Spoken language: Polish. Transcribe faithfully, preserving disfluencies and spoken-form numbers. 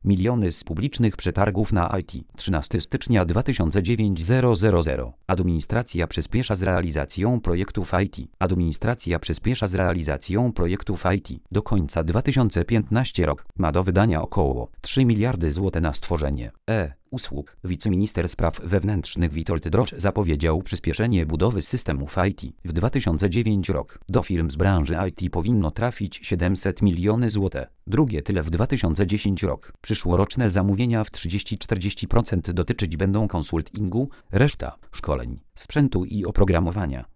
Miliony z publicznych przetargów na I T. trzynastego stycznia dwa tysiące dziewiątego. Administracja przyspiesza z realizacją projektów I T. Administracja przyspiesza z realizacją projektów I T. Do końca dwa tysiące piętnastego rok ma do wydania około trzy miliardy złotych na stworzenie e usług. Wiceminister spraw wewnętrznych Witold Droszcz zapowiedział przyspieszenie budowy systemów I T. W dwa tysiące dziewiątym roku do firm z branży I T powinno trafić siedemset milionów złotych. Drugie tyle w dwa tysiące dziesiątym roku. Przyszłoroczne zamówienia w trzydzieści do czterdziestu procent dotyczyć będą konsultingu, reszta szkoleń, sprzętu i oprogramowania.